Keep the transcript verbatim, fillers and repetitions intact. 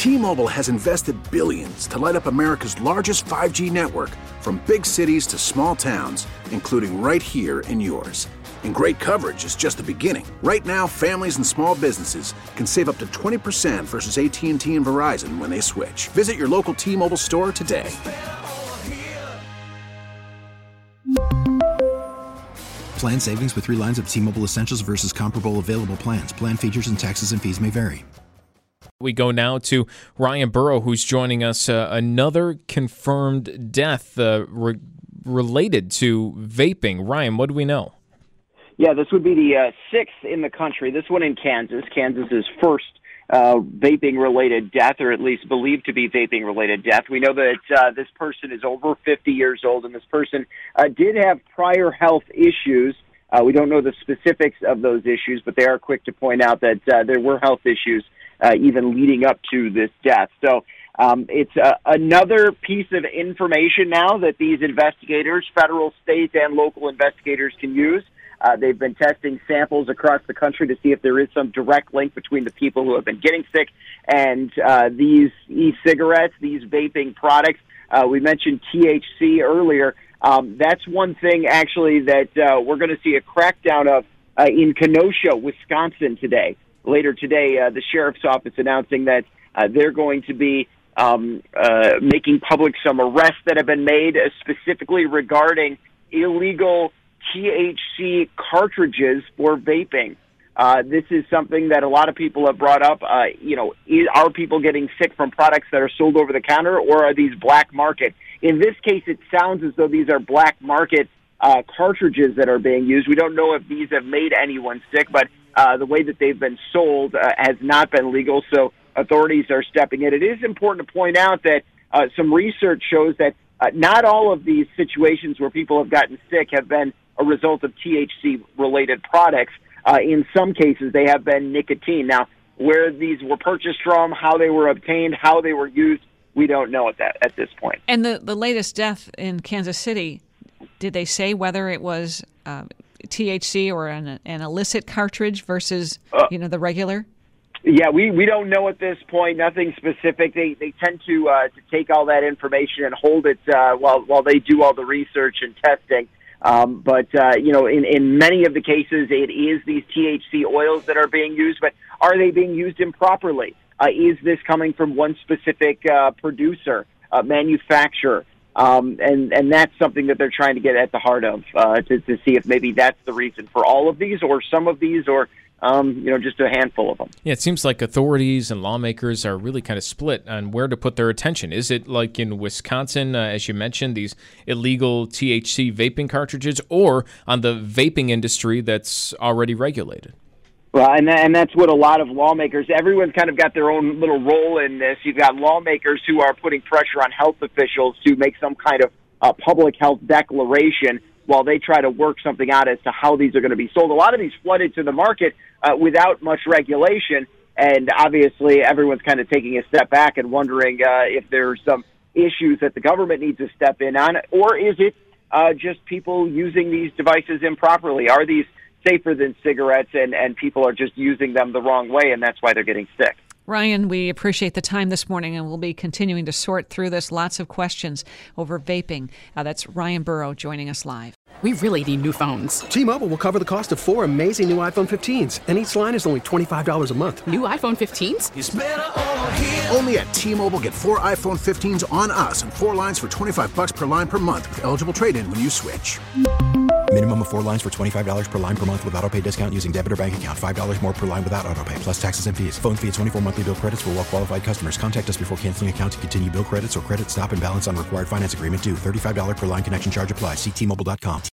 T-Mobile has invested billions to light up America's largest five G network, from big cities to small towns, including right here in yours. And great coverage is just the beginning. Right now, families and small businesses can save up to twenty percent versus A T and T and Verizon when they switch. Visit your local T-Mobile store today. Plan savings with three lines of T-Mobile Essentials versus comparable available plans. Plan features and taxes and fees may vary. We go now to Ryan Burrow, who's joining us. Uh, another confirmed death uh, re- related to vaping. Ryan, what do we know? Yeah, this would be the uh, sixth in the country. This one in Kansas. Kansas's first uh, vaping-related death, or at least believed to be vaping-related death. We know that uh, this person is over fifty years old, and this person uh, did have prior health issues. Uh, we don't know the specifics of those issues, but they are quick to point out that uh, there were health issues uh, even leading up to this death. So um, it's uh, another piece of information now that these investigators, federal, state, and local investigators can use. Uh, they've been testing samples across the country to see if there is some direct link between the people who have been getting sick and uh, these e-cigarettes, these vaping products. Uh, we mentioned T H C earlier. Um, that's one thing, actually, that uh, we're going to see a crackdown of uh, in Kenosha, Wisconsin today. Later today, uh, the sheriff's office announcing that uh, they're going to be um, uh, making public some arrests that have been made uh, specifically regarding illegal T H C cartridges for vaping. Uh, this is something that a lot of people have brought up. Uh, you know, is, are people getting sick from products that are sold over the counter, or are these black market? In this case, it sounds as though these are black market uh, cartridges that are being used. We don't know if these have made anyone sick, but uh, the way that they've been sold uh, has not been legal, so authorities are stepping in. It is important to point out that uh, some research shows that uh, not all of these situations where people have gotten sick have been a result of T H C-related products. Uh, in some cases, they have been nicotine. Now, where these were purchased from, how they were obtained, how they were used, we don't know at that at this point. And the, the latest death in Kansas City, did they say whether it was uh, T H C or an, an illicit cartridge versus uh, you know the regular? Yeah, we, we don't know at this point. Nothing specific. They they tend to uh, to take all that information and hold it uh, while while they do all the research and testing. Um, but, uh, you know, in, in many of the cases, it is these T H C oils that are being used, but are they being used improperly? Uh, is this coming from one specific uh, producer, uh, manufacturer? Um, and, and that's something that they're trying to get at the heart of, uh, to, to see if maybe that's the reason for all of these or some of these or Um, you know, just a handful of them. Yeah, it seems like authorities and lawmakers are really kind of split on where to put their attention. Is it like in Wisconsin, uh, as you mentioned, these illegal T H C vaping cartridges, or on the vaping industry that's already regulated? Well, and, and that's what a lot of lawmakers, everyone's kind of got their own little role in this. You've got lawmakers who are putting pressure on health officials to make some kind of uh, public health declaration while they try to work something out as to how these are going to be sold. A lot of these flooded to the market uh, without much regulation, and obviously everyone's kind of taking a step back and wondering uh, if there's some issues that the government needs to step in on, or is it uh, just people using these devices improperly? Are these safer than cigarettes, and, and people are just using them the wrong way, and that's why they're getting sick? Ryan, we appreciate the time this morning, and we'll be continuing to sort through this. Lots of questions over vaping. Uh, that's Ryan Burrow joining us live. We really need new phones. T-Mobile will cover the cost of four amazing new iPhone fifteens, and each line is only twenty-five dollars a month. New iPhone fifteens? It's better over here. Only at T-Mobile, get four iPhone fifteens on us and four lines for twenty-five dollars per line per month with eligible trade-in when you switch. Minimum of four lines for twenty-five dollars per line per month with autopay discount using debit or bank account. five dollars more per line without autopay, plus taxes and fees. Phone fee at twenty-four monthly bill credits for well-qualified customers. Contact us before canceling account to continue bill credits or credit stop and balance on required finance agreement due. thirty-five dollars per line connection charge applies. See T Mobile dot com.